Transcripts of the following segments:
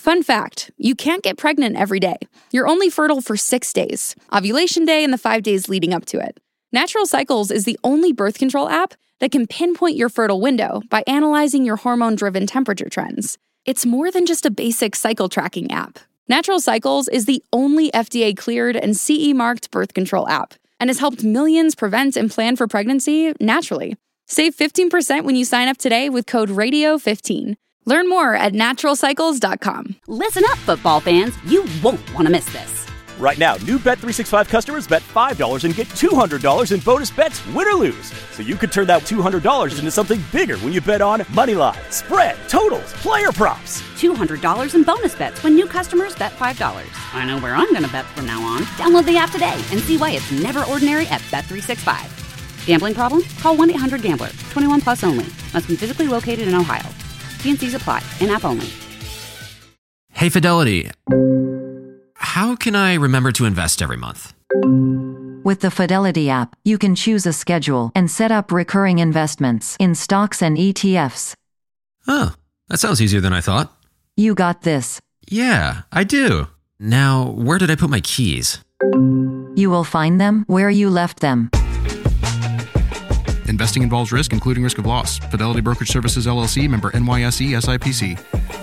Fun fact, you can't get pregnant every day. You're only fertile for 6 days, ovulation day and the 5 days leading up to it. Natural Cycles is the only birth control app that can pinpoint your fertile window by analyzing your hormone-driven temperature trends. It's more than just a basic cycle tracking app. Natural Cycles is the only FDA-cleared and CE-marked birth control app and has helped millions prevent and plan for pregnancy naturally. Save 15% when you sign up today with code RADIO15. Learn more at naturalcycles.com. Listen up, football fans. You won't want to miss this. Right now, new Bet365 customers bet $5 and get $200 in bonus bets, win or lose. So you could turn that $200 into something bigger when you bet on Moneyline, spread, totals, player props. $200 in bonus bets when new customers bet $5. I know where I'm going to bet from now on. Download the app today and see why it's never ordinary at Bet365. Gambling problem? Call 1-800-GAMBLER. 21 plus only. Must be physically located in Ohio. T&Cs apply. In-app only. Hey, Fidelity. How can I remember to invest every month? With the Fidelity app, you can choose a schedule and set up recurring investments in stocks and ETFs. Oh, that sounds easier than I thought. You got this. Yeah, I do. Now, where did I put my keys? You will find them where you left them. Investing involves risk, including risk of loss. Fidelity Brokerage Services, LLC, member NYSE, SIPC.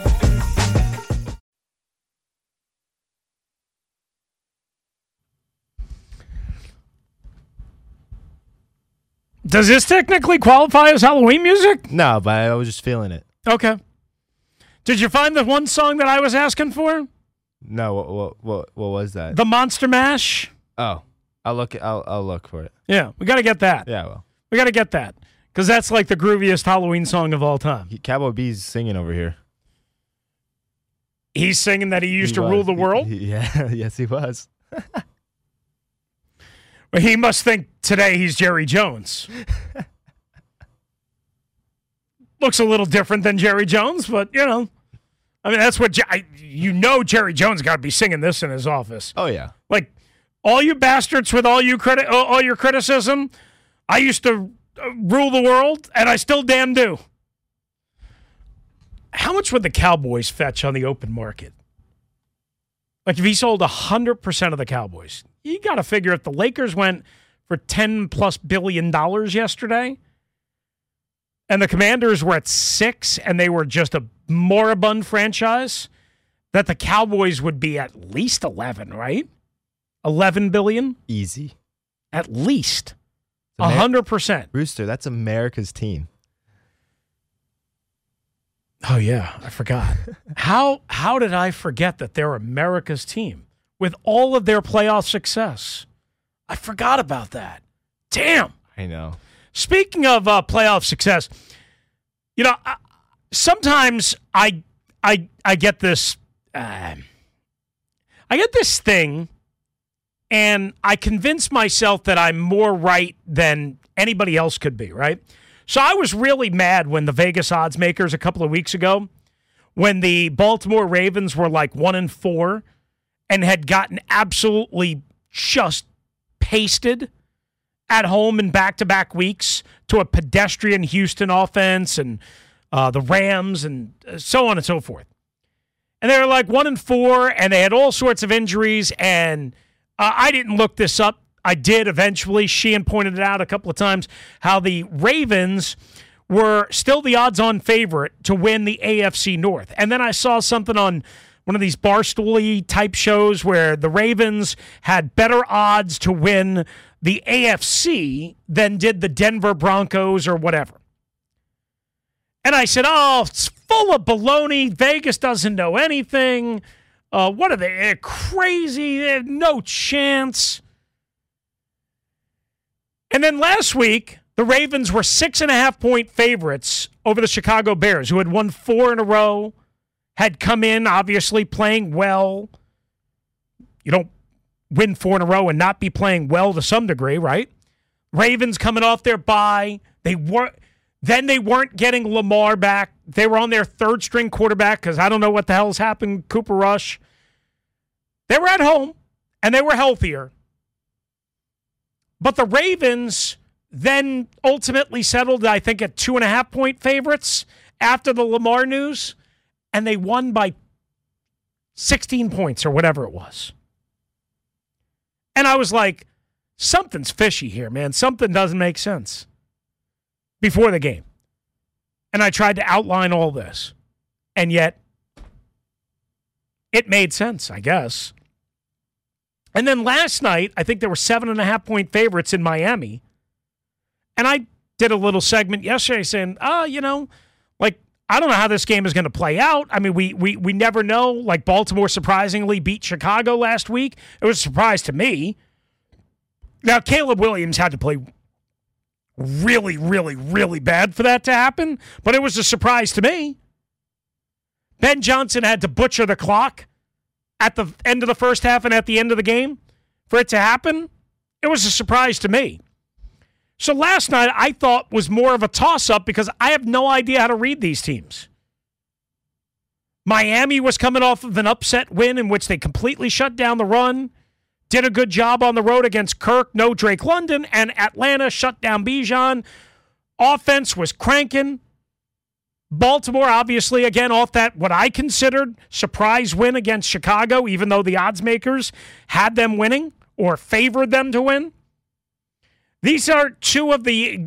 Does this technically qualify as Halloween music? No, but I was just feeling it. Okay. Did you find the one song that I was asking for? No, what was that? The Monster Mash? Oh, I'll look for it. Yeah, we got to get that. Yeah, well. We got to get that. Because that's like the grooviest Halloween song of all time. Cowboy B's singing over here. He's singing that he used to rule the world? Yeah, yes, he was. Well, he must think today he's Jerry Jones. Looks a little different than Jerry Jones, but, you know. I mean, that's what, Jerry Jones got to be singing this in his office. Oh, yeah. Like, all you bastards with all your criticism, I used to rule the world, and I still damn do. How much would the Cowboys fetch on the open market? Like, if he sold 100% of the Cowboys, you got to figure if the Lakers went for $10+ billion yesterday, and the Commanders were at 6, and they were just a moribund franchise, that the Cowboys would be at least 11, right? 11 billion? Easy. At least. 100%. Rooster, that's America's team. Oh, yeah, I forgot. How did I forget that they're America's team with all of their playoff success? I forgot about that. Damn. I know. Speaking of playoff success, you know, sometimes I get this thing, and I convince myself that I'm more right than anybody else could be, right? So I was really mad when the Vegas odds makers a couple of weeks ago, when the Baltimore Ravens were like 1-4 and had gotten absolutely just pasted at home in back-to-back weeks to a pedestrian Houston offense and the Rams and so on and so forth. And they were like 1-4, and they had all sorts of injuries, and I didn't look this up. I did eventually. Sheehan pointed it out a couple of times, how the Ravens were still the odds-on favorite to win the AFC North. And then I saw something on one of these Barstool-y type shows where the Ravens had better odds to win the AFC than did the Denver Broncos or whatever. And I said, oh, it's full of baloney. Vegas doesn't know anything. What are they? They're crazy. They have no chance. And then last week, the Ravens were 6.5-point favorites over the Chicago Bears, who had won 4 in a row, had come in, obviously, playing well. You don't win 4 in a row and not be playing well to some degree, right? Ravens coming off their bye. They weren't getting Lamar back. They were on their third-string quarterback because I don't know what the hell's happened, Cooper Rush. They were at home, and they were healthier. But the Ravens then ultimately settled, I think, at 2.5-point favorites after the Lamar news, and they won by 16 points or whatever it was. And I was like, something's fishy here, man. Something doesn't make sense before the game. And I tried to outline all this. And yet, it made sense, I guess. And then last night, I think there were 7.5-point favorites in Miami. And I did a little segment yesterday saying, I don't know how this game is going to play out. I mean, we never know. Like, Baltimore surprisingly beat Chicago last week. It was a surprise to me. Now, Caleb Williams had to play really, really, really bad for that to happen, but it was a surprise to me. Ben Johnson had to butcher the clock at the end of the first half and at the end of the game for it to happen. It was a surprise to me. So last night I thought was more of a toss-up because I have no idea how to read these teams. Miami was coming off of an upset win in which they completely shut down the run, did a good job on the road against Kirk, no Drake London, and Atlanta shut down Bijan. Offense was cranking. Baltimore, obviously, again, off that what I considered surprise win against Chicago, even though the odds makers had them winning or favored them to win. These are two of the,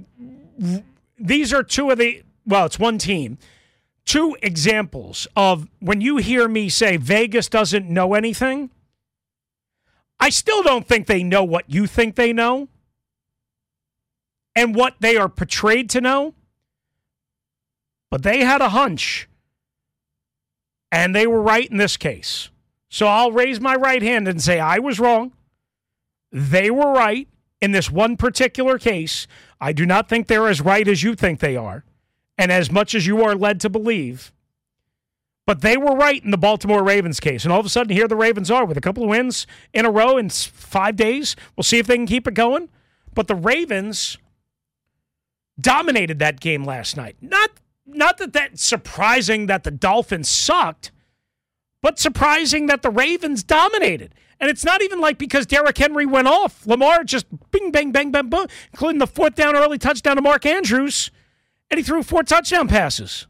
well, it's one team. Two examples of when you hear me say Vegas doesn't know anything, I still don't think they know what you think they know and what they are portrayed to know. But they had a hunch, and they were right in this case. So I'll raise my right hand and say I was wrong. They were right in this one particular case. I do not think they're as right as you think they are, and as much as you are led to believe. But they were right in the Baltimore Ravens case. And all of a sudden, here the Ravens are with a couple of wins in a row in 5 days. We'll see if they can keep it going. But the Ravens dominated that game last night. Not that that's surprising that the Dolphins sucked, but surprising that the Ravens dominated. And it's not even like because Derrick Henry went off. Lamar just bing, bang, bang, bang, boom, including the 4th down early touchdown to Mark Andrews, and he threw 4 touchdown passes.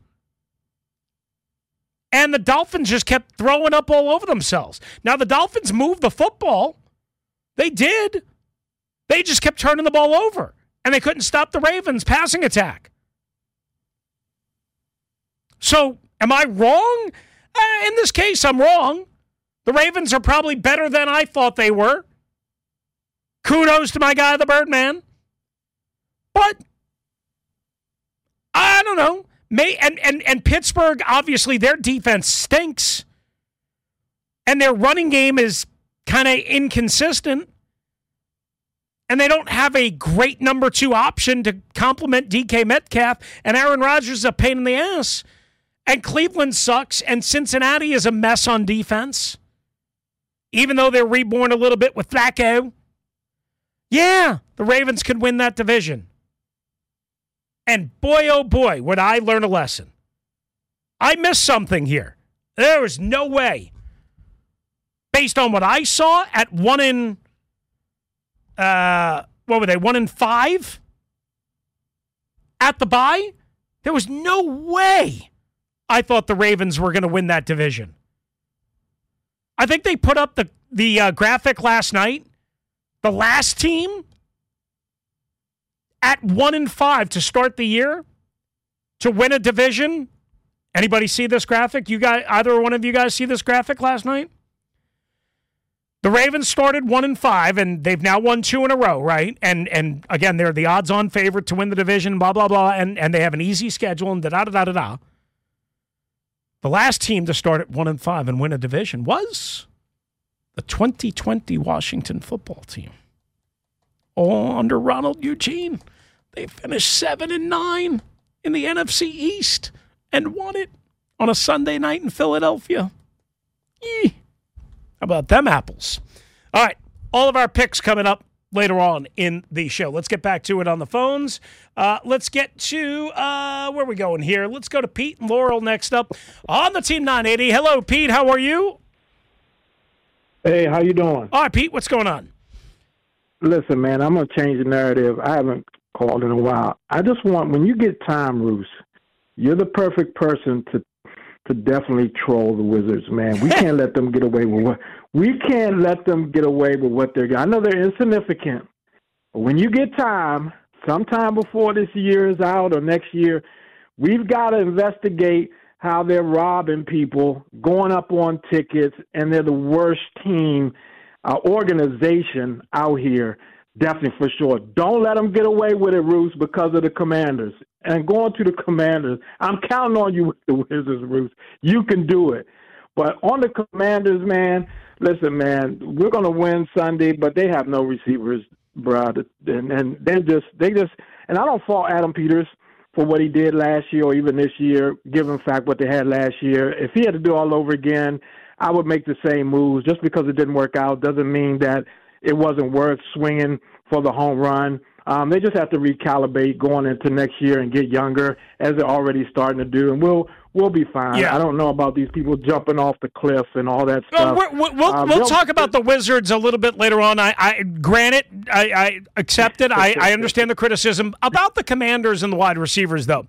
And the Dolphins just kept throwing up all over themselves. Now, the Dolphins moved the football. They did. They just kept turning the ball over, and they couldn't stop the Ravens' passing attack. So, am I wrong? In this case, I'm wrong. The Ravens are probably better than I thought they were. Kudos to my guy, the Birdman. But, I don't know. And Pittsburgh, obviously, their defense stinks. And their running game is kind of inconsistent. And they don't have a great number 2 option to complement DK Metcalf. And Aaron Rodgers is a pain in the ass. And Cleveland sucks, and Cincinnati is a mess on defense. Even though they're reborn a little bit with Flacco. Yeah, the Ravens could win that division. And boy, oh boy, would I learn a lesson. I missed something here. There was no way. Based on what I saw at 1 in 5? At the bye? There was no way I thought the Ravens were going to win that division. I think they put up the graphic last night. The last team at 1 in 5 to start the year to win a division. Anybody see this graphic? You guys, either one of you guys see this graphic last night? The Ravens started 1 in 5, and they've now won 2 in a row, right? And again, they're the odds-on favorite to win the division, blah, blah, blah, and they have an easy schedule, and da-da-da-da-da. The last team to start at 1 in 5 and win a division was the 2020 Washington football team. All under Ronald Eugene. They finished 7-9 in the NFC East and won it on a Sunday night in Philadelphia. How about them apples? All right, all of our picks coming up later on in the show. Let's get back to it on the phones. Let's get to, where are we going here? Let's go to Pete and Laurel next up on the Team 980. Hello, Pete. How are you? Hey, how you doing? All right, Pete, what's going on? Listen, man, I'm going to change the narrative. I haven't called in a while. I just want, when you get time, Roos, you're the perfect person to to definitely troll the Wizards, man. We can't let them get away with what they're doing. I know they're insignificant, but when you get time, sometime before this year is out or next year, we've got to investigate how they're robbing people, going up on tickets, and they're the worst team organization out here. Definitely, for sure. Don't let them get away with it, Roos, because of the Commanders. And going to the Commanders, I'm counting on you with the Wizards, Roos. You can do it. But on the Commanders, man, listen, man, we're going to win Sunday, but they have no receivers, bro. And they just, and I don't fault Adam Peters for what he did last year or even this year, given the fact what they had last year. If he had to do all over again, I would make the same moves. Just because it didn't work out doesn't mean that it wasn't worth swinging for the home run. They just have to recalibrate going into next year and get younger, as they're already starting to do, and we'll be fine. Yeah. I don't know about these people jumping off the cliff and all that stuff. We'll talk about the Wizards a little bit later on. I accept it. I understand the criticism about the Commanders and the wide receivers, though.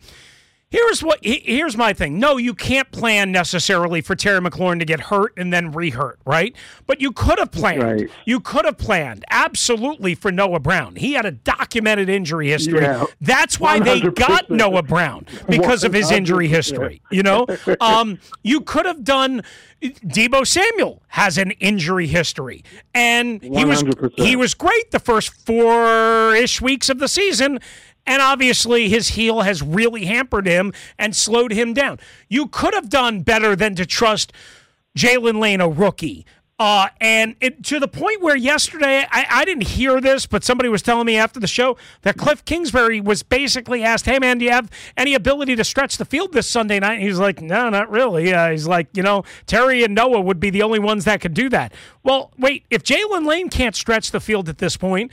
Here's my thing. No, you can't plan necessarily for Terry McLaurin to get hurt and then re-hurt, right? But you could have planned. Right. You could have planned absolutely for Noah Brown. He had a documented injury history. Yeah, that's why 100%. They got Noah Brown, because of his injury history. You know, you could have done. Deebo Samuel has an injury history, and he was great the first 4-ish weeks of the season. And obviously his heel has really hampered him and slowed him down. You could have done better than to trust Jalen Lane, a rookie. And to the point where yesterday, I didn't hear this, but somebody was telling me after the show that Cliff Kingsbury was basically asked, hey, man, do you have any ability to stretch the field this Sunday night? And he's like, no, not really. He's like, Terry and Noah would be the only ones that could do that. Well, wait, if Jalen Lane can't stretch the field at this point,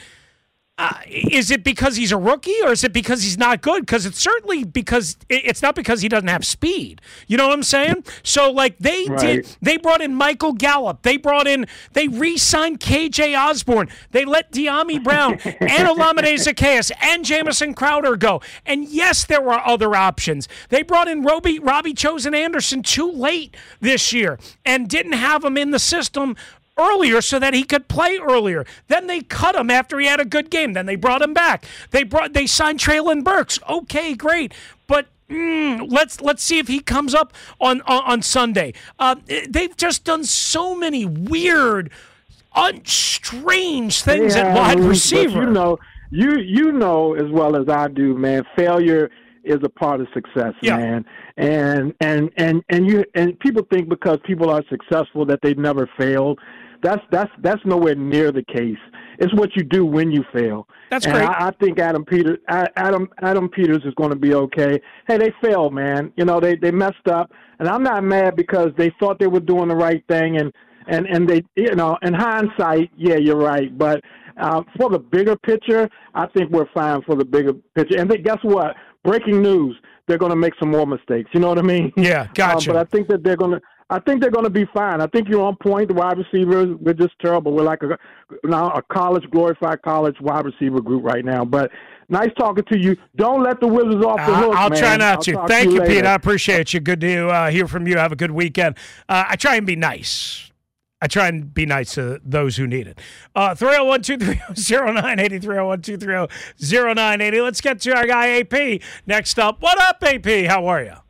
is it because he's a rookie, or is it because he's not good? Because it's certainly because it's not because he doesn't have speed. You know what I'm saying? So like they brought in Michael Gallup. They re-signed KJ Osborne. They let De'Ami Brown and Olamide Zaccheaus and Jamison Crowder go. And yes, there were other options. They brought in Robbie Chosen Anderson too late this year and didn't have him in the system earlier so that he could play earlier. Then they cut him after he had a good game. Then they brought him back. They signed Treylon Burks. Okay, great. But let's see if he comes up on Sunday. They've just done so many weird, strange things at wide receiver. But you know as well as I do, man, failure is a part of success, man. And people think because people are successful that they've never failed. That's nowhere near the case. It's what you do when you fail. That's great. I think Adam Peters is going to be okay. Hey, they failed, man. They messed up, and I'm not mad because they thought they were doing the right thing, and they, in hindsight, yeah, you're right. But for the bigger picture, I think we're fine for the bigger picture. And guess what? Breaking news: they're going to make some more mistakes. You know what I mean? Yeah, gotcha. But I think that they're going to. I think they're going to be fine. I think you're on point. The wide receivers, we're just terrible. We're like a glorified college wide receiver group right now. But nice talking to you. Don't let the Wizards off the hook, I'll man. try not to. Thank you, later. Pete. I appreciate you. Good to hear from you. Have a good weekend. I try and be nice. To those who need it. 301-230-0980, 301-230-0980. Let's get to our guy, AP. Next up. What up, AP? How are you?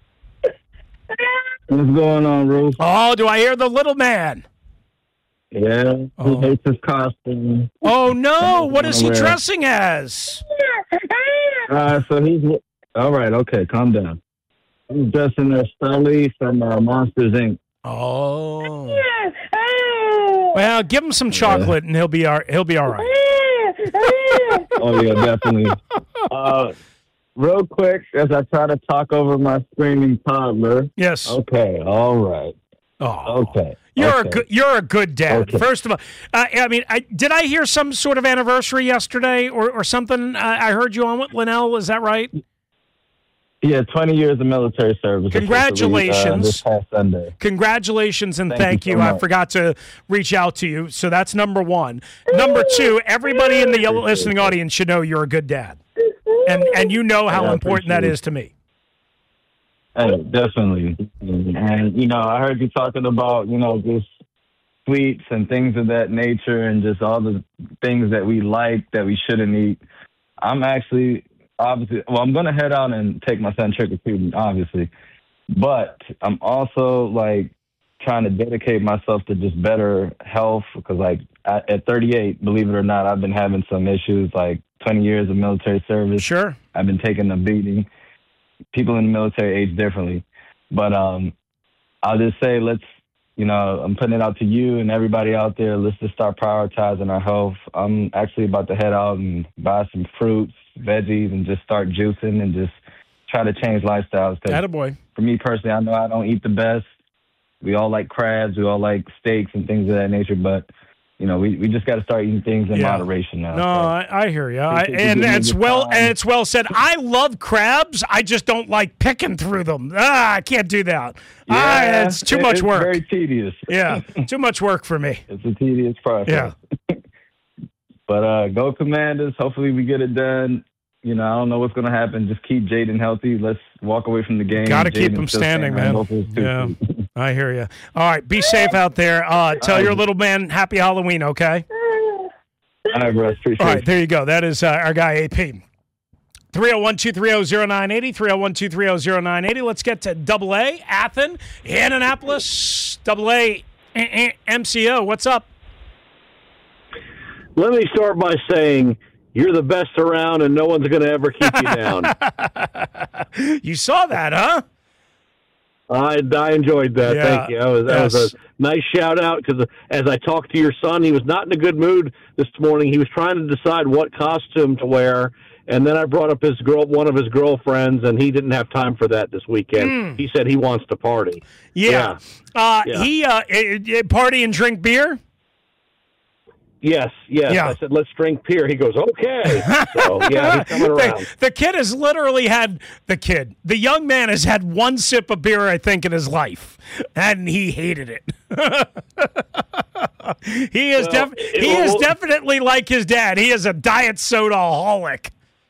What's going on, Rose? Oh, do I hear the little man? Yeah, he hates his costume. Oh, no. What is he dressing as? So he's... All right, okay, calm down. He's dressing as Sully from Monsters, Inc. Oh. Well, give him some chocolate, and he'll be all right. Oh, yeah, definitely. Real quick, as I try to talk over my screaming toddler. Yes. Okay. All right. Oh. Okay. You're a good dad. Okay. First of all, did I hear some sort of anniversary yesterday or something? I heard you on with Linnell. Is that right? Yeah, 20 years of military service. Congratulations. This past Sunday. Congratulations and thank you. So I forgot to reach out to you. So that's number one. Number two, everybody in the listening audience should know you're a good dad. And you know how important that is to me. Hey, definitely. And, I heard you talking about, just sweets and things of that nature and just all the things that we like that we shouldn't eat. I'm actually, obviously, I'm going to head out and take my son trick-or-treating, obviously. But I'm also, trying to dedicate myself to just better health because, at 38, believe it or not, I've been having some issues, 20 years of military service. Sure. I've been taking a beating. People in the military age differently. But I'll just say I'm putting it out to you and everybody out there. Let's just start prioritizing our health. I'm actually about to head out and buy some fruits, veggies, and just start juicing and just try to change lifestyles. Attaboy. For me personally, I know I don't eat the best. We all like crabs. We all like steaks and things of that nature. But, we just got to start eating things in moderation now. No, So I hear you. And it's well said. I love crabs. I just don't like picking through them. I can't do that. It's too much work. It's very tedious. Yeah, too much work for me. It's a tedious process. Yeah. But go Commanders. Hopefully we get it done. I don't know what's going to happen. Just keep Jaden healthy. Let's walk away from the game. Got to keep him standing, man. Yeah, I hear you. All right, be safe out there. Tell your little man happy Halloween, okay? All right, Russ. Appreciate it. All right, there you go. That is our guy, AP. 301-230-0980, 301-230-0980. Let's get to AA, Athen, Annapolis, AA, MCO. What's up? Let me start by saying you're the best around and no one's going to ever keep you down. You saw that, huh? I enjoyed that. Yeah. Thank you. That was a nice shout out because as I talked to your son, he was not in a good mood this morning. He was trying to decide what costume to wear. And then I brought up one of his girlfriends, and he didn't have time for that this weekend. He said he wants to party. Yeah. He party and drink beer? Yes. Yeah. I said, let's drink beer. He goes, okay. So, yeah, he's coming around. The kid has literally the young man has had one sip of beer, I think, in his life, and he hated it. He is definitely like his dad. He is a diet soda-aholic.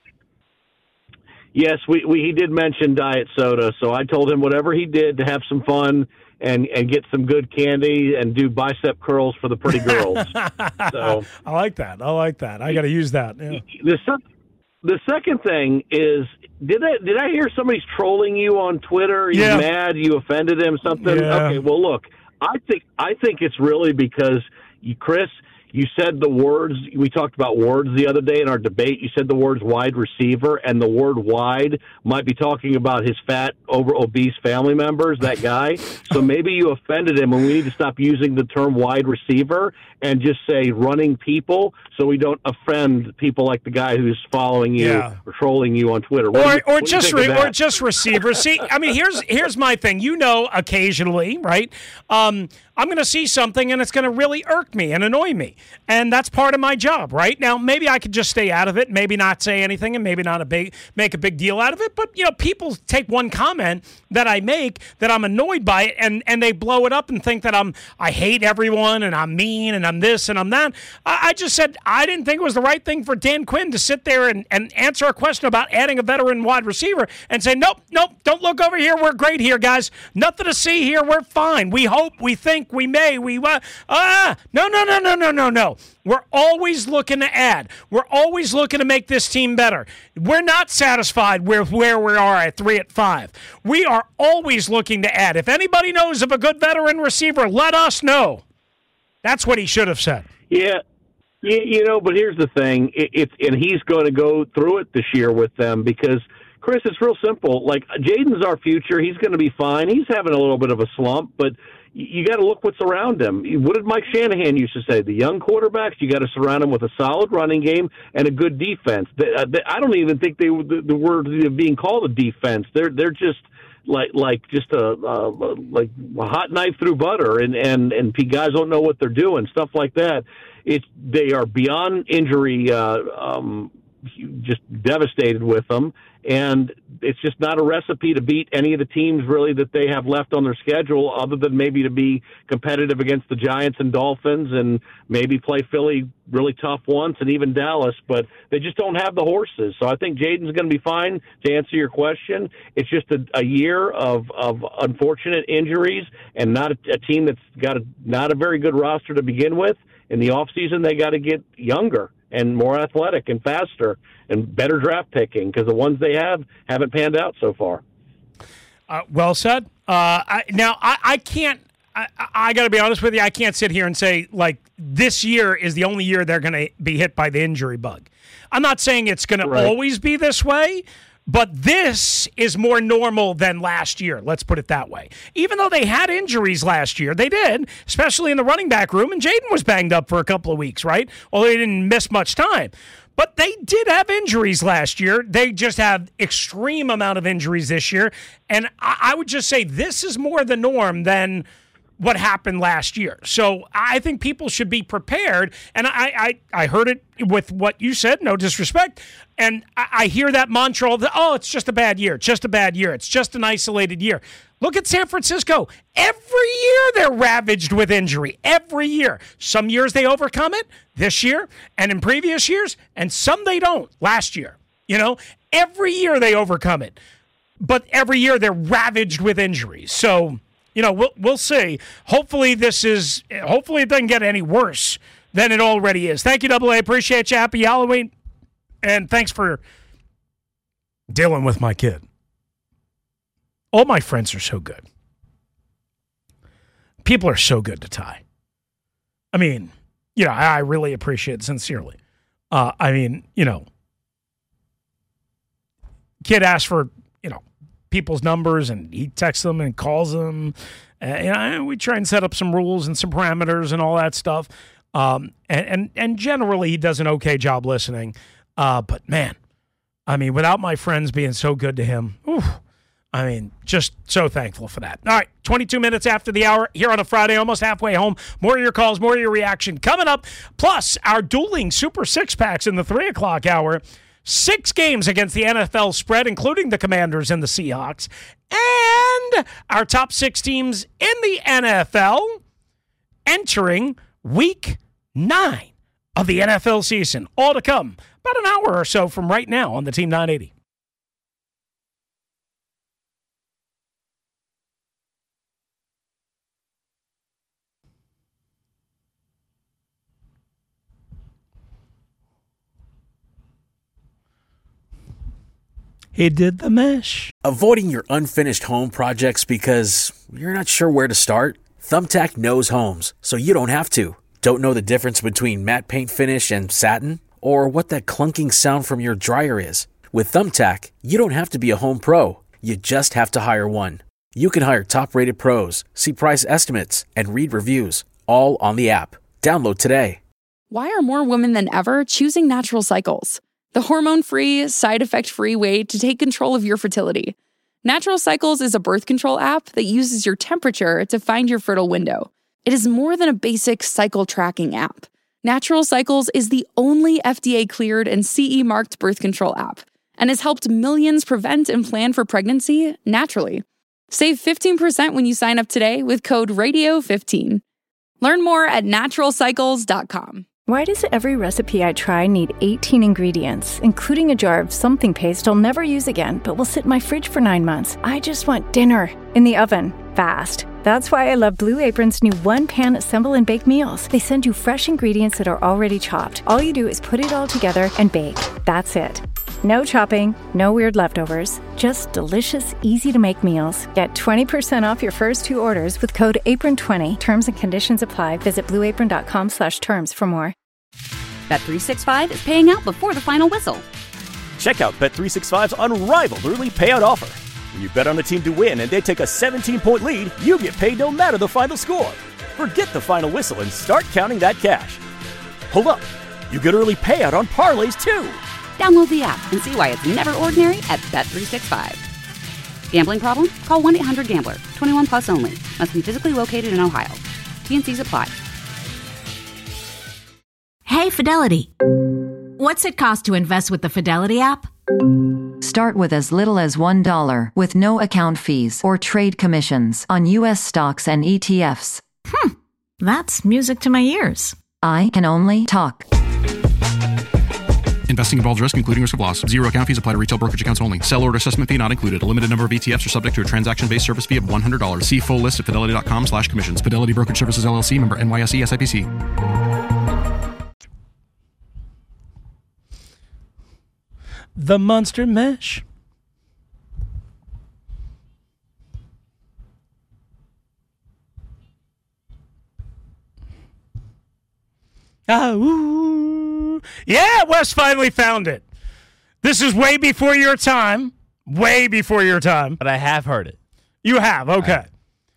Yes, he did mention diet soda, so I told him whatever he did to have some fun and get some good candy and do bicep curls for the pretty girls. So I like that. I got to use that. Yeah. The second thing is, did I hear somebody's trolling you on Twitter? You mad? You offended him? Something? Yeah. Okay. Well, look, I think it's really because Chris. You said the words, we talked about words the other day in our debate. You said the words wide receiver, and the word wide might be talking about his fat, obese family members, that guy. So maybe you offended him, and we need to stop using the term wide receiver and just say running people so we don't offend people like the guy who's following you or trolling you on Twitter. Or just receivers. See, I mean, here's my thing. Occasionally, right? I'm going to see something and it's going to really irk me and annoy me. And that's part of my job, right? Now, maybe I could just stay out of it, maybe not say anything, and maybe not make a big deal out of it. But, people take one comment that I make that I'm annoyed by it, and they blow it up and think that I hate everyone and I'm mean and I'm this and I'm that. I just said I didn't think it was the right thing for Dan Quinn to sit there and answer a question about adding a veteran wide receiver and say, nope, don't look over here. We're great here, guys. Nothing to see here. We're fine. We hope, we think, we may, no. We're always looking to add. We're always looking to make this team better. We're not satisfied with where we are at 3-5. We are always looking to add. If anybody knows of a good veteran receiver, let us know. That's what he should have said. Yeah. But here's the thing. And he's going to go through it this year with them because, Chris, it's real simple. Like, Jaden's our future. He's going to be fine. He's having a little bit of a slump, but you got to look what's around him. What did Mike Shanahan used to say? The young quarterbacks, you got to surround them with a solid running game and a good defense. I don't even think the word being called a defense. They're just like a hot knife through butter, and guys don't know what they're doing, stuff like that. They are beyond injury just devastated with them. And it's just not a recipe to beat any of the teams really that they have left on their schedule, other than maybe to be competitive against the Giants and Dolphins and maybe play Philly really tough once and even Dallas. But they just don't have the horses. So I think Jaden's going to be fine. To answer your question, it's just a year of unfortunate injuries and not a team that's got not a very good roster to begin with. In the offseason, they got to get younger and more athletic and faster and better draft picking, because the ones they haven't panned out so far. Well said. I can't. I got to be honest with you. I can't sit here and say, like, this year is the only year they're going to be hit by the injury bug. I'm not saying it's going to always be this way, but this is more normal than last year. Let's put it that way. Even though they had injuries last year, they did, especially in the running back room, and Jaden was banged up for a couple of weeks, right? Although he didn't miss much time. But they did have injuries last year. They just have extreme amount of injuries this year. And I would just say this is more the norm than what happened last year. So I think people should be prepared. And I heard it with what you said, no disrespect. And I hear that mantra all it's just a bad year, just a bad year. It's just an isolated year. Look at San Francisco. Every year they're ravaged with injury. Every year. Some years they overcome it this year and in previous years, and some they don't last year. Every year they overcome it. But every year they're ravaged with injuries. So, we'll see. Hopefully it doesn't get any worse than it already is. Thank you, AA. Appreciate you. Happy Halloween. And thanks for dealing with my kid. All my friends are so good. People are so good to Ty. I mean, I really appreciate it sincerely. Kid asked for, people's numbers, and he texts them and calls them. We try and set up some rules and some parameters and all that stuff. And generally he does an okay job listening. But man, without my friends being so good to him, just so thankful for that. All right, 22 minutes after the hour here on a Friday, almost halfway home. More of your calls, more of your reaction coming up. Plus, our dueling Super Six Packs in the 3 o'clock hour. 6 games against the NFL spread, including the Commanders and the Seahawks. And our top 6 teams in the NFL entering Week 9 of the NFL season. All to come about an hour or so from right now on the Team 980. He did the mesh. Avoiding your unfinished home projects because you're not sure where to start? Thumbtack knows homes, so you don't have to. Don't know the difference between matte paint finish and satin? Or what that clunking sound from your dryer is? With Thumbtack, you don't have to be a home pro. You just have to hire one. You can hire top-rated pros, see price estimates, and read reviews, all on the app. Download today. Why are more women than ever choosing Natural Cycles? The hormone-free, side-effect-free way to take control of your fertility. Natural Cycles is a birth control app that uses your temperature to find your fertile window. It is more than a basic cycle tracking app. Natural Cycles is the only FDA-cleared and CE-marked birth control app and has helped millions prevent and plan for pregnancy naturally. Save 15% when you sign up today with code RADIO15. Learn more at naturalcycles.com. Why does every recipe I try need 18 ingredients, including a jar of something paste I'll never use again, but will sit in my fridge for 9 months? I just want dinner in the oven, fast. That's why I love Blue Apron's new one-pan assemble and bake meals. They send you fresh ingredients that are already chopped. All you do is put it all together and bake. That's it. No chopping, no weird leftovers, just delicious, easy-to-make meals. Get 20% off your first 2 orders with code APRON20. Terms and conditions apply. Visit blueapron.com/terms for more. Bet365 is paying out before the final whistle. Check out Bet365's unrivaled early payout offer. When you bet on a team to win and they take a 17-point lead, you get paid no matter the final score. Forget the final whistle and start counting that cash. Hold up. You get early payout on parlays, too. Download the app and see why it's never ordinary at Bet365. Gambling problem? Call 1-800-GAMBLER. 21 plus only. Must be physically located in Ohio. T&Cs apply. Hey, Fidelity. What's it cost to invest with the Fidelity app? Start with as little as $1 with no account fees or trade commissions on U.S. stocks and ETFs. That's music to my ears. I can only talk. Investing involves risk, including risk of loss. Zero account fees apply to retail brokerage accounts only. Sell order assessment fee not included. A limited number of ETFs are subject to a transaction-based service fee of $100. See full list at fidelity.com/commissions. Fidelity Brokerage Services, LLC, member NYSE, SIPC. The Monster Mash. Yeah, Wes finally found it. This is way before your time. Way before your time. But I have heard it. You have, okay.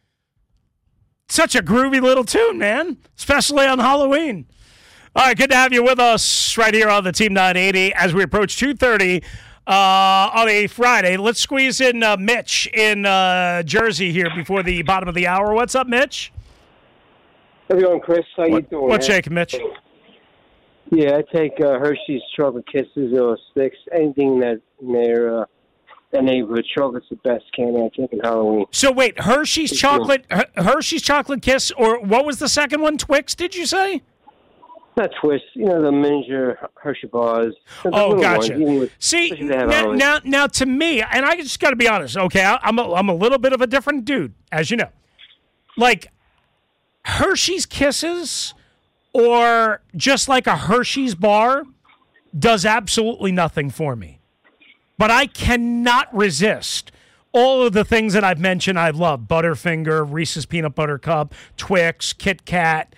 Such a groovy little tune, man. Especially on Halloween. All right, good to have you with us right here on the Team 980 as we approach 2:30 on a Friday. Let's squeeze in Mitch in Jersey here before the bottom of the hour. What's up, Mitch? How's it going, Chris? How you doing? What's shaking, Mitch? Yeah, I take Hershey's chocolate kisses or sticks, anything that near that neighborhood. Chocolate's the best candy I take in Halloween. So wait, Hershey's chocolate kiss, or what was the second one? Twix? Did you say? Not Twist, the miniature Hershey bars. Oh, gotcha. See, now to me, and I just got to be honest. Okay, I'm a little bit of a different dude, as you know. Like Hershey's Kisses, or just like a Hershey's bar, does absolutely nothing for me. But I cannot resist all of the things that I've mentioned I love. Butterfinger, Reese's Peanut Butter Cup, Twix, Kit Kat,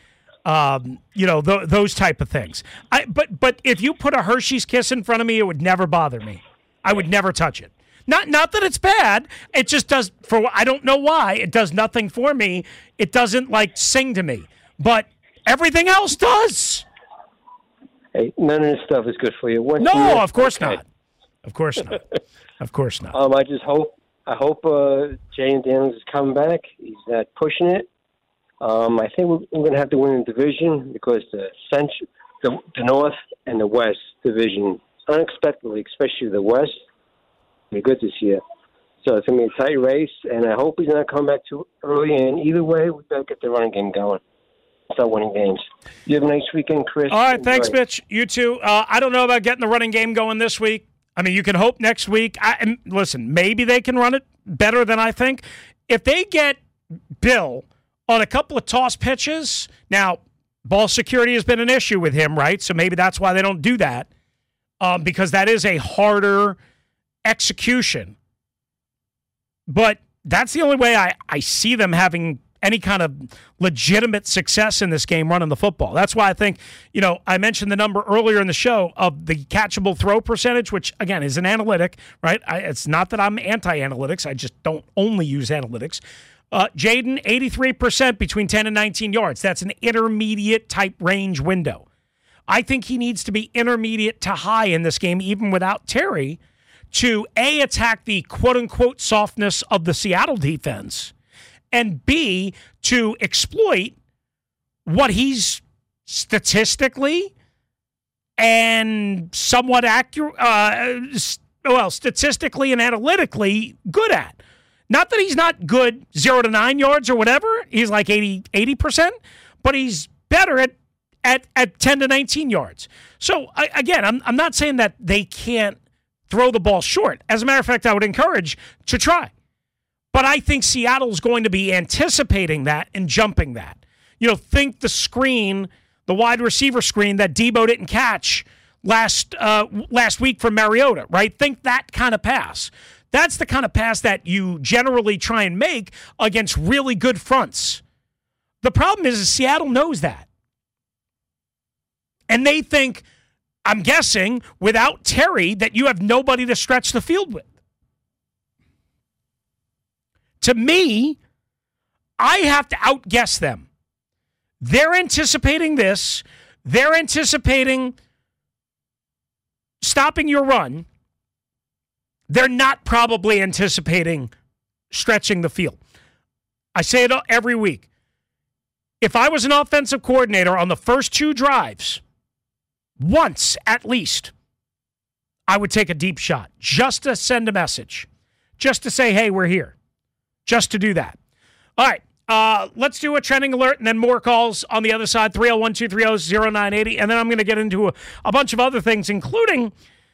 those type of things. But if you put a Hershey's Kiss in front of me, it would never bother me. I would never touch it. Not that it's bad. It just does, I don't know why. It does nothing for me. It doesn't, sing to me. But everything else does. Hey, none of this stuff is good for you. No, of course not. Of course not. Of course not. I hope Jay Daniels is coming back. He's not pushing it. I think we're going to have to win the division because the North and the West division, unexpectedly, especially the West, be good this year. So it's going to be a tight race, and I hope he's not coming back too early. And either way, we better get the running game going. Start winning games. You have a nice weekend, Chris. All right, thanks, Mitch. You too. I don't know about getting the running game going this week. I mean, you can hope next week. Listen, maybe they can run it better than I think. If they get Bill on a couple of toss pitches, now, ball security has been an issue with him, right? So maybe that's why they don't do that, because that is a harder execution. But that's the only way I see them having any kind of legitimate success in this game running the football. That's why I think, I mentioned the number earlier in the show of the catchable throw percentage, which, again, is an analytic, right? It's not that I'm anti-analytics. I just don't only use analytics. Jaden, 83% between 10 and 19 yards. That's an intermediate type range window. I think he needs to be intermediate to high in this game, even without Terry, to A, attack the quote-unquote softness of the Seattle defense, and B, to exploit what he's statistically and somewhat accurate, statistically and analytically good at. Not that he's not good 0 to 9 yards or whatever. He's like 80%, but he's better at 10 to 19 yards. So, again, I'm not saying that they can't throw the ball short. As a matter of fact, I would encourage to try. But I think Seattle's going to be anticipating that and jumping that. Think the screen, the wide receiver screen that Debo didn't catch last week from Mariota, right? Think that kind of pass. That's the kind of pass that you generally try and make against really good fronts. The problem is Seattle knows that. And they think, I'm guessing, without Terry, that you have nobody to stretch the field with. To me, I have to outguess them. They're anticipating this. They're anticipating stopping your run. They're not probably anticipating stretching the field. I say it every week. If I was an offensive coordinator on the first two drives, once at least, I would take a deep shot just to send a message, just to say, hey, we're here, just to do that. All right, let's do a trending alert and then more calls on the other side, 301-230-0980. And then I'm going to get into a bunch of other things, including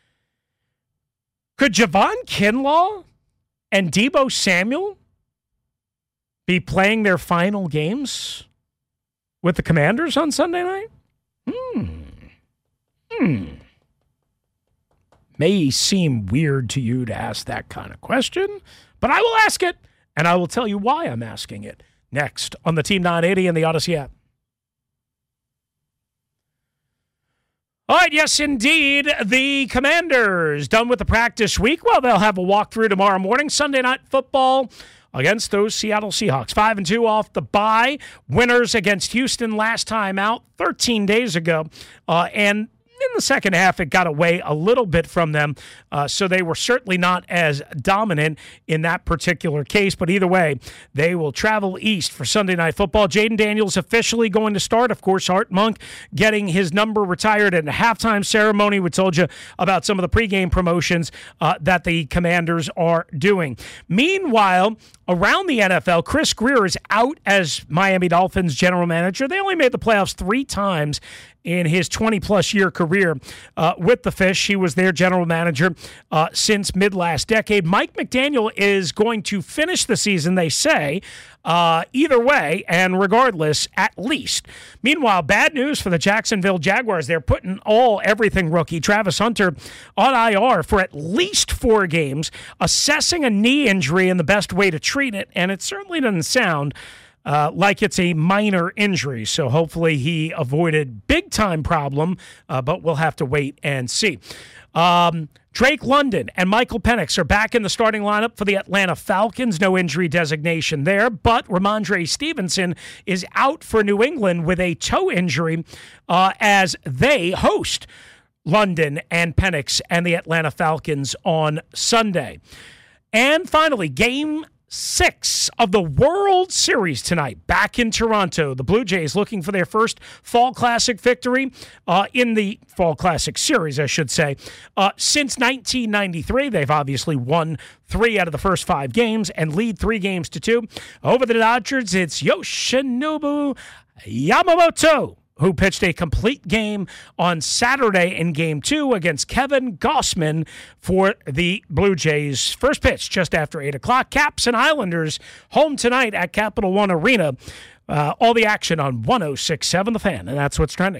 could Javon Kinlaw and Deebo Samuel be playing their final games with the Commanders on Sunday night? May seem weird to you to ask that kind of question, but I will ask it, and I will tell you why I'm asking it next on the Team 980 and the Odyssey app. All right, yes, indeed, the Commanders done with the practice week. Well, they'll have a walkthrough tomorrow morning. Sunday Night Football against those Seattle Seahawks. 5-2 off the bye. Winners against Houston last time out 13 days ago. And in the second half, it got away a little bit from them, so they were certainly not as dominant in that particular case. But either way, they will travel east for Sunday Night Football. Jaden Daniels officially going to start. Of course, Art Monk getting his number retired at a halftime ceremony. We told you about some of the pregame promotions that the Commanders are doing. Meanwhile, around the NFL, Chris Grier is out as Miami Dolphins general manager. They only made the playoffs 3 times in his 20-plus year career with the Fish. He was their general manager since mid-last decade. Mike McDaniel is going to finish the season, they say, either way and regardless, at least. Meanwhile, bad news for the Jacksonville Jaguars. They're putting everything rookie Travis Hunter on IR for at least 4 games, assessing a knee injury and the best way to treat it, and it certainly doesn't sound like it's a minor injury. So hopefully he avoided big-time problem, but we'll have to wait and see. Drake London and Michael Penix are back in the starting lineup for the Atlanta Falcons. No injury designation there, but Ramondre Stevenson is out for New England with a toe injury as they host London and Penix and the Atlanta Falcons on Sunday. And finally, Game 6 of the World Series tonight, back in Toronto. The Blue Jays looking for their first Fall Classic victory in the Fall Classic Series, I should say. Since 1993, they've obviously won 3 out of the first 5 games and lead 3-2. Over the Dodgers, it's Yoshinobu Yamamoto, who pitched a complete game on Saturday in Game 2 against Kevin Gausman for the Blue Jays. First pitch just after 8 o'clock. Caps and Islanders home tonight at Capital One Arena. All the action on 106.7 The Fan, and that's what's trending.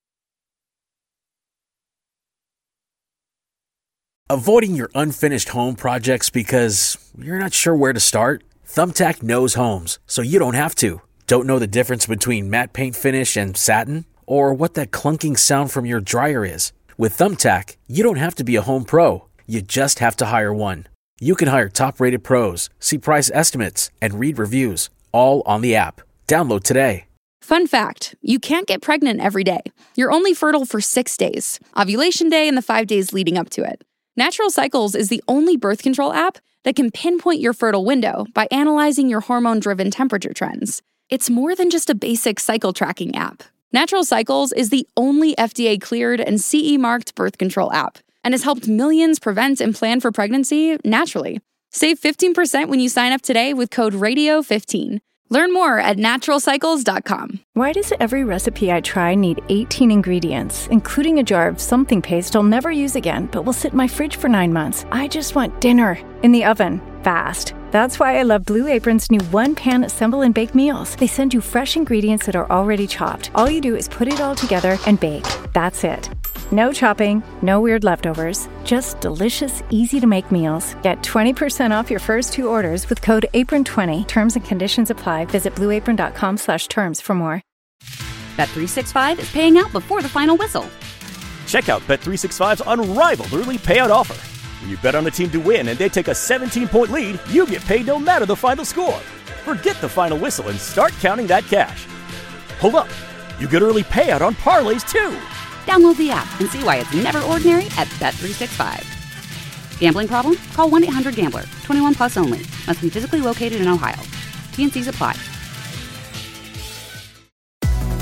Avoiding your unfinished home projects because you're not sure where to start? Thumbtack knows homes, so you don't have to. Don't know the difference between matte paint finish and satin? Or what that clunking sound from your dryer is? With Thumbtack, you don't have to be a home pro. You just have to hire one. You can hire top-rated pros, see price estimates, and read reviews, all on the app. Download today. Fun fact, you can't get pregnant every day. You're only fertile for 6 days. Ovulation day and the 5 days leading up to it. Natural Cycles is the only birth control app that can pinpoint your fertile window by analyzing your hormone-driven temperature trends. It's more than just a basic cycle tracking app. Natural Cycles is the only FDA-cleared and CE-marked birth control app and has helped millions prevent and plan for pregnancy naturally. Save 15% when you sign up today with code RADIO15. Learn more at naturalcycles.com. Why does every recipe I try need 18 ingredients, including a jar of something paste I'll never use again, but will sit in my fridge for 9 months? I just want dinner in the oven, fast. That's why I love Blue Apron's new one-pan assemble and bake meals. They send you fresh ingredients that are already chopped. All you do is put it all together and bake. That's it. No chopping, no weird leftovers, just delicious, easy-to-make meals. Get 20% off your first 2 orders with code APRON20. Terms and conditions apply. Visit blueapron.com/terms for more. Bet365 is paying out before the final whistle. Check out Bet365's unrivaled early payout offer. When you bet on a team to win and they take a 17-point lead, you get paid no matter the final score. Forget the final whistle and start counting that cash. Hold up. You get early payout on parlays, too. Download the app and see why it's never ordinary at Bet365. Gambling problem? Call 1-800-GAMBLER. 21 plus only. Must be physically located in Ohio. T&Cs apply.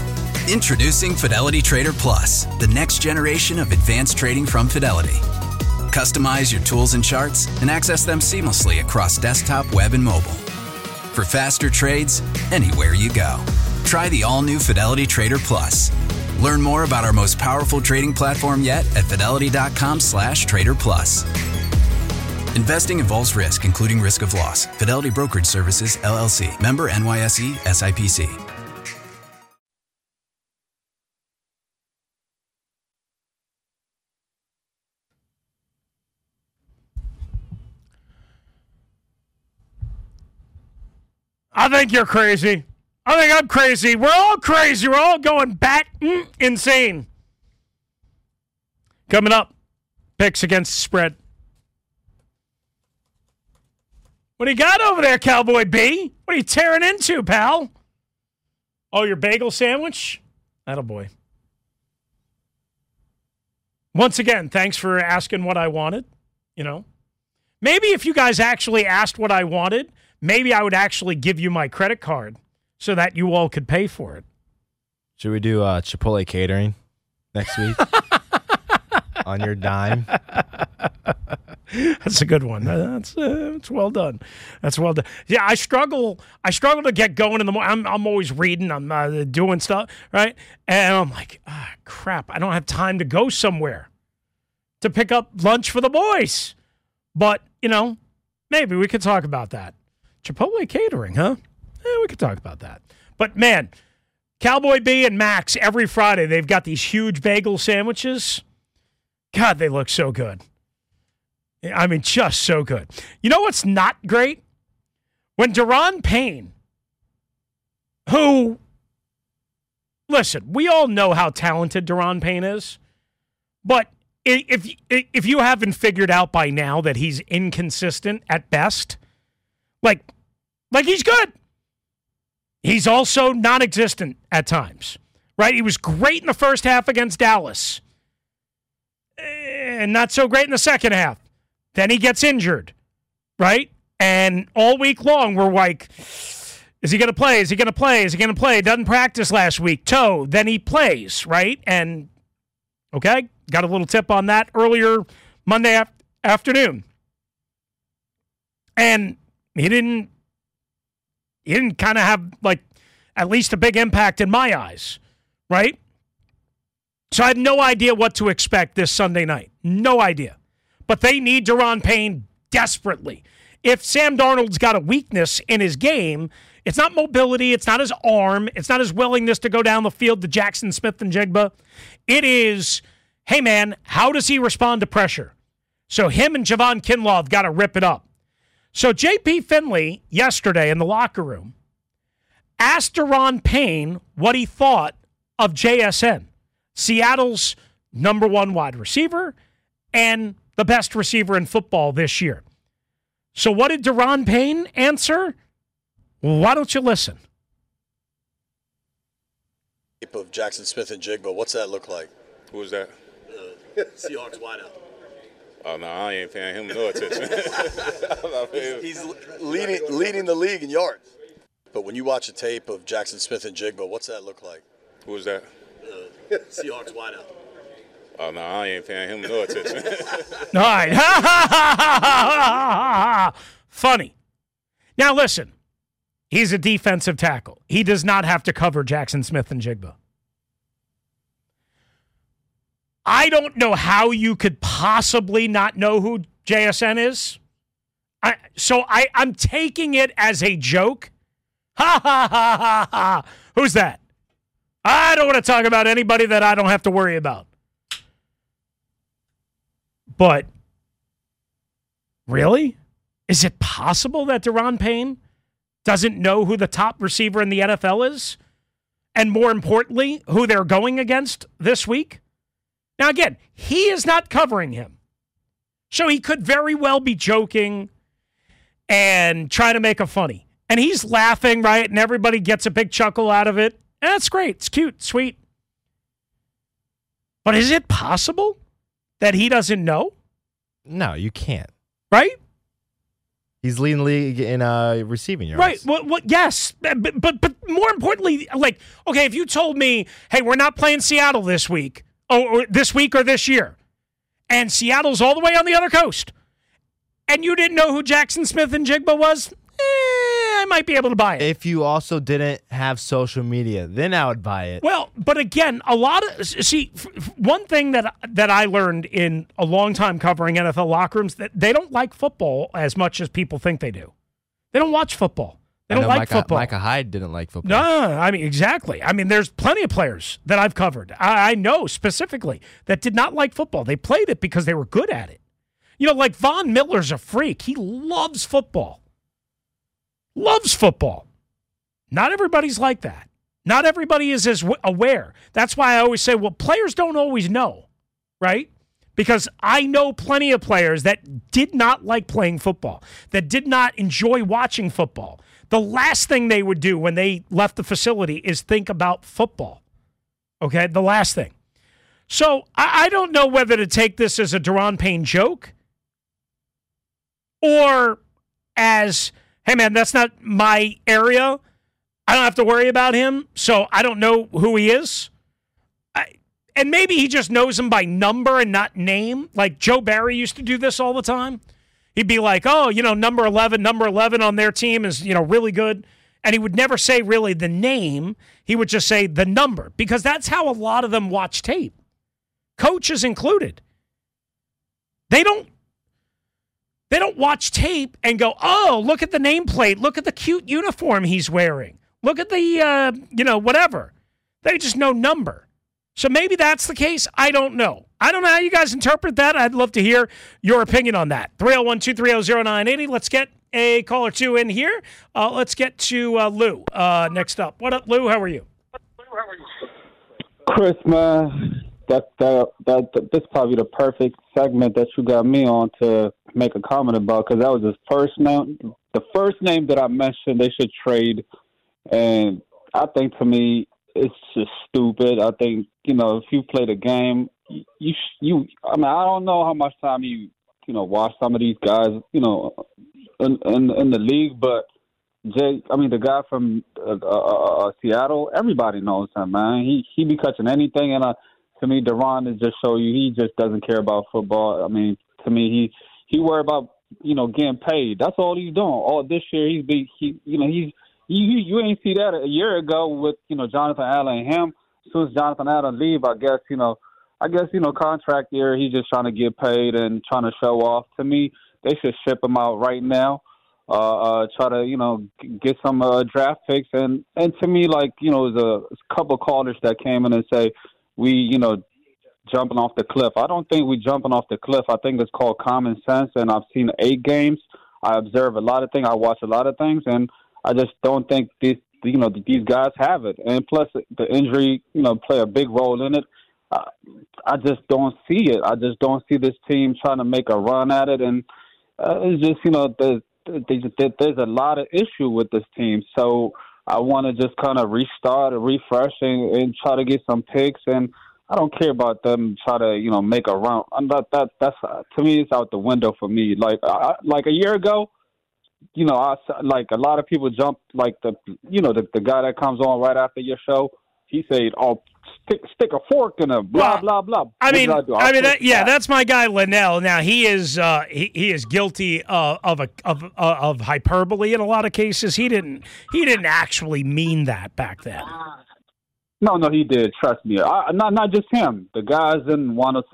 Introducing Fidelity Trader Plus, the next generation of advanced trading from Fidelity. Customize your tools and charts and access them seamlessly across desktop, web, and mobile. For faster trades, anywhere you go. Try the all-new Fidelity Trader Plus. Learn more about our most powerful trading platform yet at fidelity.com/trader plus. Investing involves risk, including risk of loss. Fidelity Brokerage Services, LLC. Member NYSE, SIPC. I think you're crazy. I think I'm crazy. We're all crazy. We're all going bat insane. Coming up, picks against the spread. What do you got over there, Cowboy B? What are you tearing into, pal? Oh, your bagel sandwich? Attaboy. Once again, thanks for asking what I wanted. You know, maybe if you guys actually asked what I wanted, maybe I would actually give you my credit card so that you all could pay for it. Should we do Chipotle catering next week? On your dime? That's a good one. That's well done. That's well done. Yeah, I struggle to get going in the morning. I'm always reading. I'm doing stuff, right? And I'm like, crap. I don't have time to go somewhere to pick up lunch for the boys. But, you know, maybe we could talk about that. Chipotle catering, huh? We could talk about that. But, man, Cowboy B and Max, every Friday, they've got these huge bagel sandwiches. God, they look so good. I mean, just so good. You know what's not great? When Deron Payne, who, listen, we all know how talented Deron Payne is, but if you haven't figured out by now that he's inconsistent at best, like he's good. He's also non-existent at times, right? He was great in the first half against Dallas, and not so great in the second half. Then he gets injured, right? And all week long, we're like, is he going to play? Is he going to play? Is he going to play? Doesn't practice last week. Toe. Then he plays, right? And, okay, got a little tip on that earlier Monday afternoon. And he didn't kind of have, like, at least a big impact in my eyes, right? So I had no idea what to expect this Sunday night. No idea. But they need Deron Payne desperately. If Sam Darnold's got a weakness in his game, it's not mobility, it's not his arm, it's not his willingness to go down the field to Jackson Smith and Jigba. It is, hey man, how does he respond to pressure? So him and Javon Kinlaw have got to rip it up. So J.P. Finley, yesterday in the locker room, asked Deron Payne what he thought of JSN, Seattle's number one wide receiver and the best receiver in football this year. So what did Deron Payne answer? Why don't you listen? Of Jackson Smith and Jigba, what's that look like? Who was that? Seahawks wideout. Oh, no, I ain't paying him no attention. He's leading the league in yards. But when you watch a tape of Jackson Smith and Jigba, what's that look like? Who was that? Seahawks wideout. Oh, no, I ain't paying him no attention. All right. Funny. Now, listen. He's a defensive tackle. He does not have to cover Jackson Smith and Jigba. I don't know how you could possibly not know who JSN is. So I'm taking it as a joke. Ha, ha, ha, ha, ha. Who's that? I don't want to talk about anybody that I don't have to worry about. But, really? Is it possible that Deron Payne doesn't know who the top receiver in the NFL is? And more importantly, who they're going against this week? Now, again, he is not covering him. So he could very well be joking and trying to make a funny. And he's laughing, right? And everybody gets a big chuckle out of it. And that's great. It's cute, sweet. But is it possible that he doesn't know? No, you can't. Right? He's leading the league in receiving yards. Right. Well, yes. But more importantly, like, okay, if you told me, hey, we're not playing Seattle this week, or this week or this year, and Seattle's all the way on the other coast, and you didn't know who Jackson Smith and Jigba was, I might be able to buy it. If you also didn't have social media, then I would buy it. Well, but again, one thing that I learned in a long time covering NFL locker rooms, that they don't like football as much as people think they do. They don't watch football. They don't like football. Micah Hyde didn't like football. No, I mean, exactly. I mean, there's plenty of players that I've covered. I know specifically that did not like football. They played it because they were good at it. You know, like Von Miller's a freak. He loves football. Loves football. Not everybody's like that. Not everybody is as aware. That's why I always say, well, players don't always know, right? Because I know plenty of players that did not like playing football, that did not enjoy watching football. The last thing they would do when they left the facility is think about football. Okay? The last thing. So I don't know whether to take this as a Daron Payne joke or as, hey, man, that's not my area. I don't have to worry about him, so I don't know who he is. And maybe he just knows him by number and not name. Like Joe Barry used to do this all the time. He'd be like, oh, number 11 on their team is, really good. And he would never say really the name. He would just say the number because that's how a lot of them watch tape. Coaches included. They don't watch tape and go, oh, look at the nameplate. Look at the cute uniform he's wearing. Look at the, whatever. They just know number. So maybe that's the case. I don't know. I don't know how you guys interpret that. I'd love to hear your opinion on that. 301-230-0980. Let's get a call or two in here. Let's get to Lou next up. What up, Lou? How are you? Chris, man, that's probably the perfect segment that you got me on to make a comment about because that was his first name. The first name that I mentioned they should trade, and I think to me it's just stupid. I think if you play the game, you. I mean, I don't know how much time you watch some of these guys, in the league, but the guy from Seattle, everybody knows him, man. He be catching anything, and to me, Daron is just show you he just doesn't care about football. I mean, to me, he worry about getting paid. That's all he's doing. All this year, you ain't see that a year ago with Jonathan Allen and him. As soon as Jonathan Allen leave, I guess contract year, he's just trying to get paid and trying to show off. To me, they should ship him out right now. Try to get some draft picks and to me, there's a couple of callers that came in and say we jumping off the cliff. I don't think we're jumping off the cliff. I think it's called common sense. And I've seen 8 games. I observe a lot of things. I watch a lot of things, and I just don't think these guys have it. And plus, the injury play a big role in it. I just don't see it. I just don't see this team trying to make a run at it, and it's just there's a lot of issue with this team. So I want to just kind of restart and refresh and try to get some picks. And I don't care about them try to make a run. That's to me, it's out the window for me. Like a year ago, a lot of people jump the guy that comes on right after your show. He said, "Oh, stick a fork in a blah blah blah." That's my guy Linnell. Now he is guilty of hyperbole in a lot of cases. He didn't actually mean that back then. No, he did. Trust me. Not just him. The guys in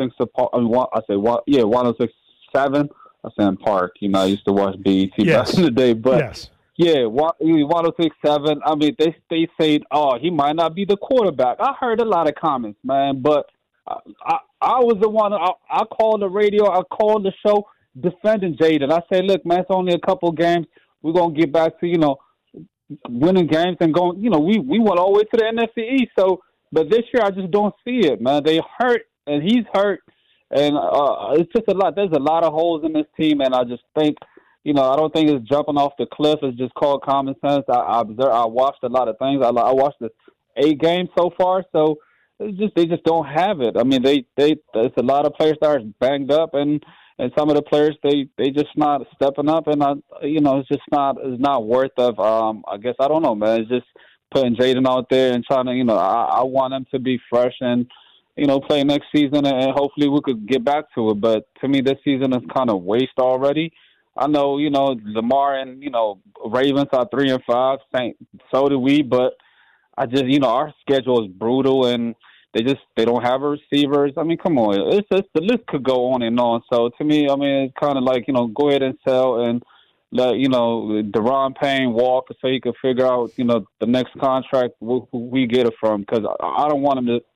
106.7. I say in Park. I used to watch BET back in the day, but. Yes. Yeah, 106.7. I mean, they say, "Oh, he might not be the quarterback." I heard a lot of comments, man, but I was the one. I called the radio. I called the show defending Jaden. I say, "Look, man, it's only a couple games. We're gonna get back to winning games and going. We went all the way to the NFC East. So, but this year I just don't see it, man. They hurt, and he's hurt, and it's just a lot. There's a lot of holes in this team, and I just think." I don't think it's jumping off the cliff. It's just called common sense. I watched a lot of things. I watched the 8 games so far, so they just don't have it. I mean, there's a lot of players that are banged up, and and some of the players they just not stepping up, and it's just not worth of. I guess I don't know, man. It's just putting Jaden out there and trying to, I want him to be fresh and play next season, and hopefully we could get back to it. But to me, this season is kind of waste already. I know, Lamar and, Ravens are 3-5. So do we. But I just, our schedule is brutal, and they don't have receivers. I mean, come on. It's just, the list could go on and on. So to me, I mean, it's kind of like, go ahead and sell and let, Deron Payne walk so he could figure out, the next contract who we get it from. Because I don't want him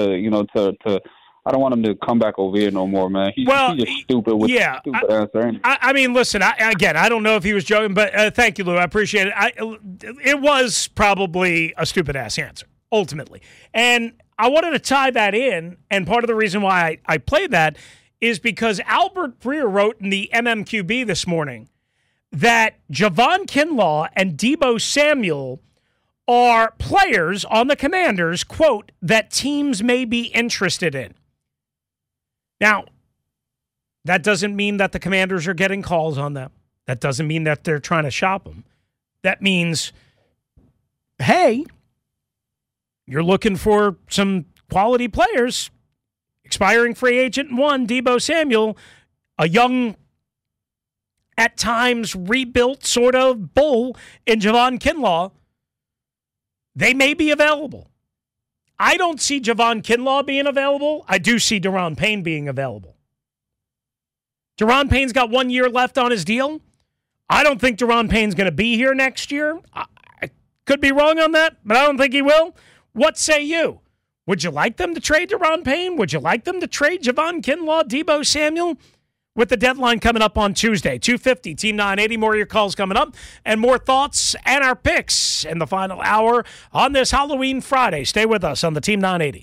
I don't want him to come back over here no more, man. He's just stupid with stupid answer. I mean, listen, I don't know if he was joking, but thank you, Lou. I appreciate it. It was probably a stupid-ass answer, ultimately. And I wanted to tie that in, and part of the reason why I played that is because Albert Breer wrote in the MMQB this morning that Javon Kinlaw and Deebo Samuel are players on the Commanders, quote, that teams may be interested in. Now, that doesn't mean that the Commanders are getting calls on them. That doesn't mean that they're trying to shop them. That means, hey, you're looking for some quality players. Expiring free agent 1, Deebo Samuel, a young, at times rebuilt sort of bull in Javon Kinlaw. They may be available. I don't see Javon Kinlaw being available. I do see Deron Payne being available. Deron Payne's got 1 year left on his deal. I don't think Deron Payne's going to be here next year. I could be wrong on that, but I don't think he will. What say you? Would you like them to trade Deron Payne? Would you like them to trade Javon Kinlaw, Deebo Samuel? With the deadline coming up on Tuesday, 2:50, Team 980. More of your calls coming up and more thoughts and our picks in the final hour on this Halloween Friday. Stay with us on the Team 980.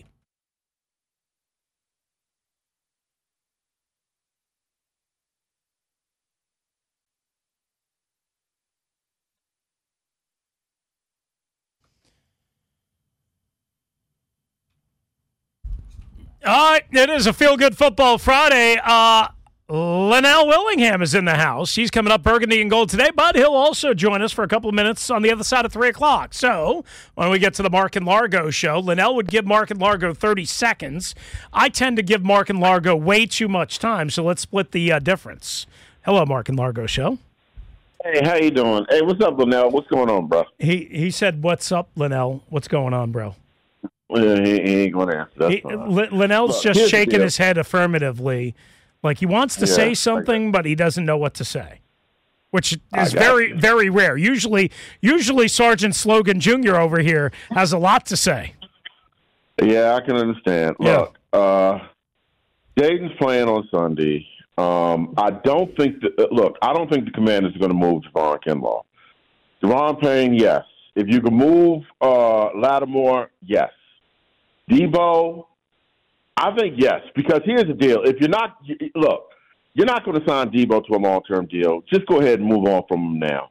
All right, it is a feel-good football Friday. Linnell Willingham is in the house. He's coming up burgundy and gold today, but he'll also join us for a couple of minutes on the other side of 3 o'clock. So when we get to the Mark and Largo show, Linnell would give Mark and Largo 30 seconds. I tend to give Mark and Largo way too much time, so let's split the difference. Hello, Mark and Largo show. Hey, how you doing? Hey, what's up, Linnell? What's going on, bro? He said, what's up, Linnell? What's going on, bro? Well, he ain't going to answer. Linnell's just shaking his head affirmatively. Like he wants to say something, but he doesn't know what to say, which is very, very rare. Usually Sergeant Slogan Jr. over here has a lot to say. Yeah, I can understand. Yeah. Look, Jaden's playing on Sunday. I don't think the Commanders are going to move Javon Kinlaw. Deron Payne, yes. If you can move Lattimore, yes. Deebo, I think yes, because here's the deal. If you're not going to sign Deebo to a long-term deal. Just go ahead and move on from him now.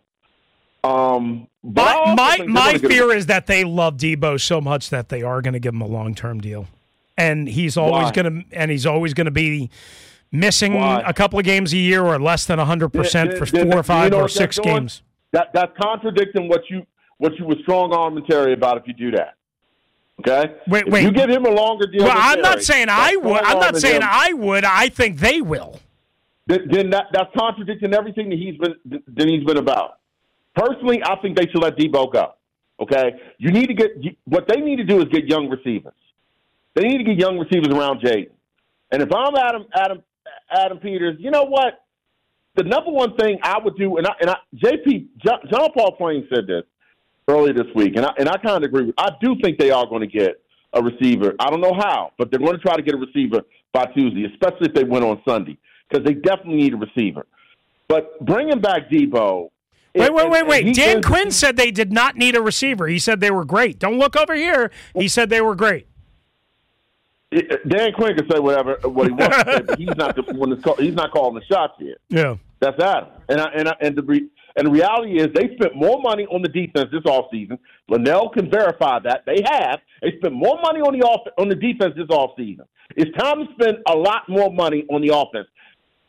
My fear is that they love Deebo so much that they are going to give him a long-term deal, and he's always going to be missing a couple of games a year or less than 100% for 4 or 5 or 6 games. That's contradicting what you were strong arm about if you do that. Okay. Wait. If you give him a longer deal. Well, I'm not saying I would. I'm not saying I would. I think they will. Then that's contradicting everything that he's been about. Personally, I think they should let Deebo go. Okay. You need to what they need to do is get young receivers. They need to get young receivers around Jaden. And if I'm Adam Peters, you know what? The number one thing I would do, John Paul Plain said this earlier this week, and I kind of agree. I do think they are going to get a receiver. I don't know how, but they're going to try to get a receiver by Tuesday, especially if they win on Sunday, because they definitely need a receiver. But bringing back Deebo. Wait. Dan Quinn said they did not need a receiver. He said they were great. Don't look over here. He said they were great. Dan Quinn can say what he wants to say, but he's not the one he's not calling the shots yet. Yeah, that's Adam. And the reality is they spent more money on the defense this offseason. Linnell can verify that. They have. They spent more money on the defense this offseason. It's time to spend a lot more money on the offense.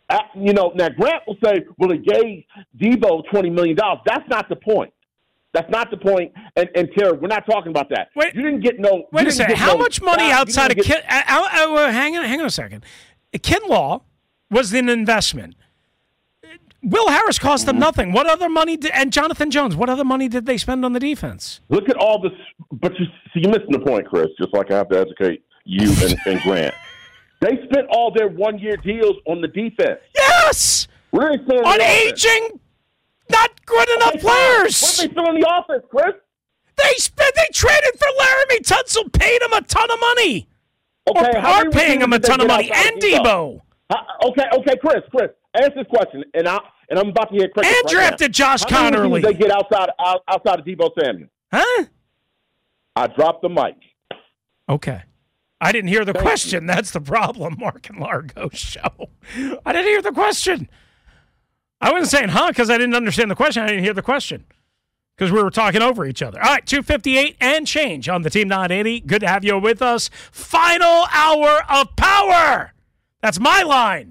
Now Grant will say, well, he gave Debo $20 million. That's not the point. That's not the point. And Terry, we're not talking about that. Wait, you didn't get no. Wait a second. How much money outside of hang on a second. Kinlaw was an investment. Will Harris cost them nothing. What other money and Jonathan Jones? What other money did they spend on the defense? Look at all this. But you're missing the point, Chris. Just like I have to educate you and Grant. They spent all their one-year deals on the defense. Yes! On aging, not good enough players. What did they spend on the offense, Chris? They traded for Laramie Tunsil, paid him a ton of money. Okay, or are paying him a ton of money, and Debo. Okay, Chris, answer this question, and I'm about to hear Chris. And drafted Josh Connerly. How many did they get outside of Debo Samuel? Huh? I dropped the mic. Okay. I didn't hear the question. That's the problem, Mark and Largo show. I didn't hear the question. I wasn't saying, because I didn't understand the question. I didn't hear the question because we were talking over each other. All right, 2:58 and change on the Team 980. Good to have you with us. Final hour of power. That's my line.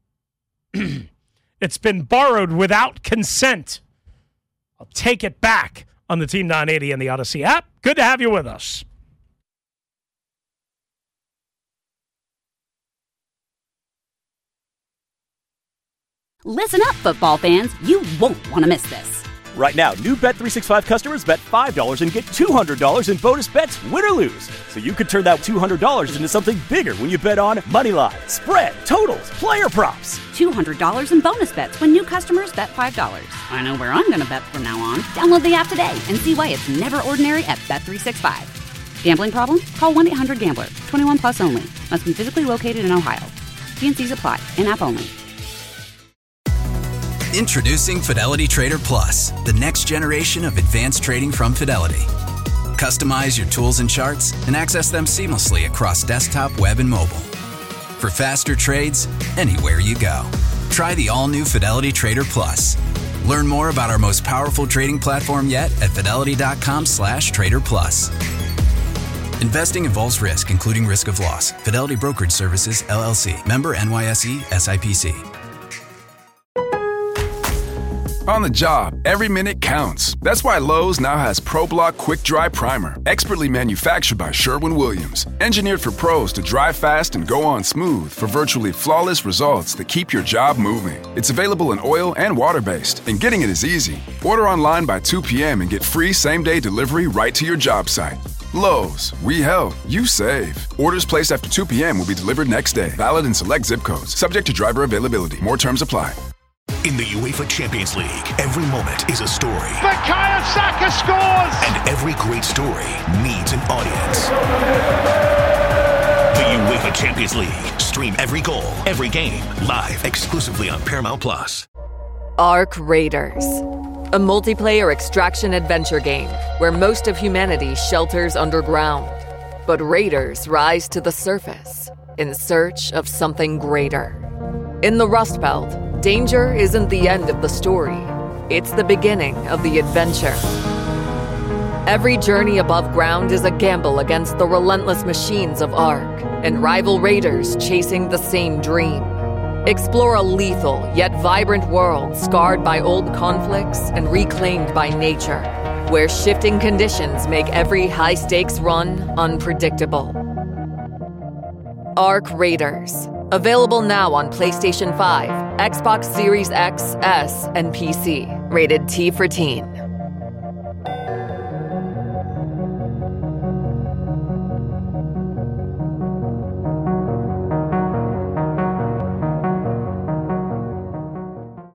It's been borrowed without consent. I'll take it back on the Team 980 and the Odyssey app. Good to have you with us. Listen up, football fans. You won't want to miss this. Right now, new Bet365 customers bet $5 and get $200 in bonus bets, win or lose. So you could turn that $200 into something bigger when you bet on money line, spread, totals, player props. $200 in bonus bets when new customers bet $5. I know where I'm going to bet from now on. Download the app today and see why it's never ordinary at Bet365. Gambling problem? Call 1-800-GAMBLER. 21 plus only. Must be physically located in Ohio. T&Cs apply. In-app only. Introducing Fidelity Trader Plus, the next generation of advanced trading from Fidelity. Customize your tools and charts and access them seamlessly across desktop, web, and mobile. For faster trades, anywhere you go. Try the all-new Fidelity Trader Plus. Learn more about our most powerful trading platform yet at fidelity.com/Trader Plus. Investing involves risk, including risk of loss. Fidelity Brokerage Services, LLC. Member NYSE, SIPC. On the job, every minute counts. That's why Lowe's now has ProBlock Quick Dry Primer, expertly manufactured by Sherwin-Williams. Engineered for pros to dry fast and go on smooth for virtually flawless results that keep your job moving. It's available in oil and water-based, and getting it is easy. Order online by 2 p.m. and get free same-day delivery right to your job site. Lowe's, we help, you save. Orders placed after 2 p.m. will be delivered next day. Valid in select zip codes. Subject to driver availability. More terms apply. In the UEFA Champions League, every moment is a story. Bukayo Saka scores! And every great story needs an audience. The UEFA Champions League. Stream every goal, every game, live exclusively on Paramount+. Ark Raiders. A multiplayer extraction adventure game where most of humanity shelters underground. But raiders rise to the surface in search of something greater. In the Rust Belt, danger isn't the end of the story. It's the beginning of the adventure. Every journey above ground is a gamble against the relentless machines of Ark and rival raiders chasing the same dream. Explore a lethal yet vibrant world scarred by old conflicts and reclaimed by nature, where shifting conditions make every high-stakes run unpredictable. Ark Raiders. Available now on PlayStation 5, Xbox Series X, S, and PC. Rated T for Teen.